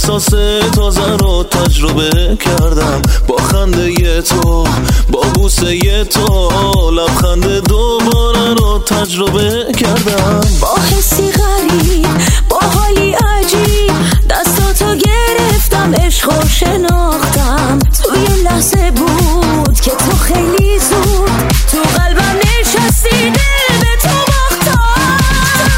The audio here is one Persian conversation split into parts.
احساس تازه رو تجربه کردم، با خنده تو، با بوسه تو، لبخند دوباره رو تجربه کردم. با حسی غریب، با حالی عجیب، دستاتو گرفتم، عشقو شناختم. توی لحظه بود که تو خیلی زود تو قلبم نشستی، دل به تو باختم.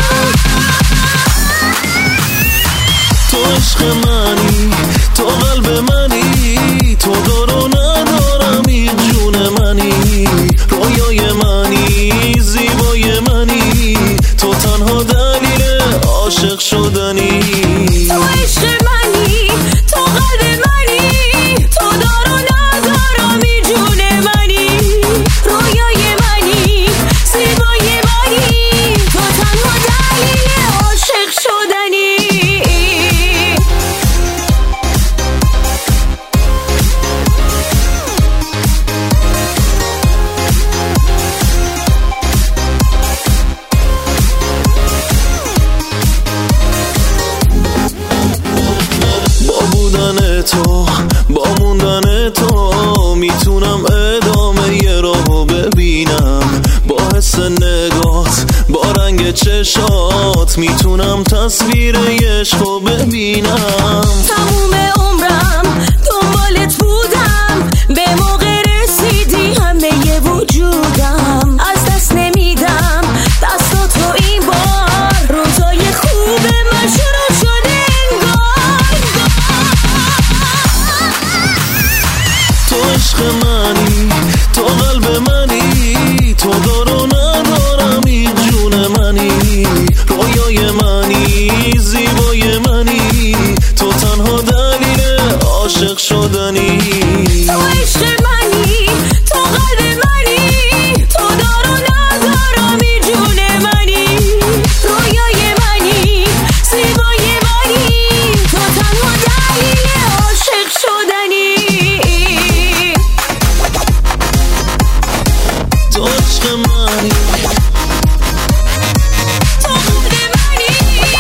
تو عشق منی، تو قلب منی، تو دار و ندارمی، جون منی، رویای منی، زیبای منی، تو تنها دلیل عاشق شدنی. تو عشق منی، تو قلب منی، تو دار و ندارمی، جون منی، رویای منی، زیبای منی، تو تنها دلیل عاشق شدنی. تو با موندن تو میتونم ادامه ی راهو ببینم، با حس نگات، با رنگ چشات میتونم تصویر عشقو ببینم. تموم عمرم دنبالت بودم، به موقع رسیدی همه وجودم، از دست نمیدم دستاتو این بار، روزای خوب من شروع شده انگار. تو عشق منی، تو قلب منی، تو دار و ندارمی، جون منی، رویای منی، زیبای منی، تو تنها دلیل عاشق شدنی. تو عشق منی، تو قلب منی، تو دار و ندارمی، جون منی، رویای منی، زیبای منی، تو تنها دلیل عاشق شدنی. تو عشق منی، تو قلب منی.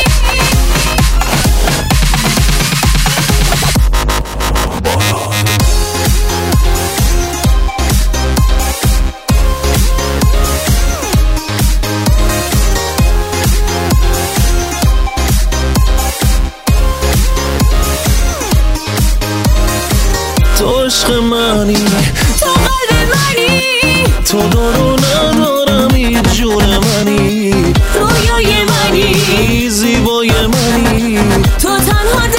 تو عشق منی، تو قلب منی، تو دار و ندارمی، جون منی، رویای منی، زیبای منی، تو تنها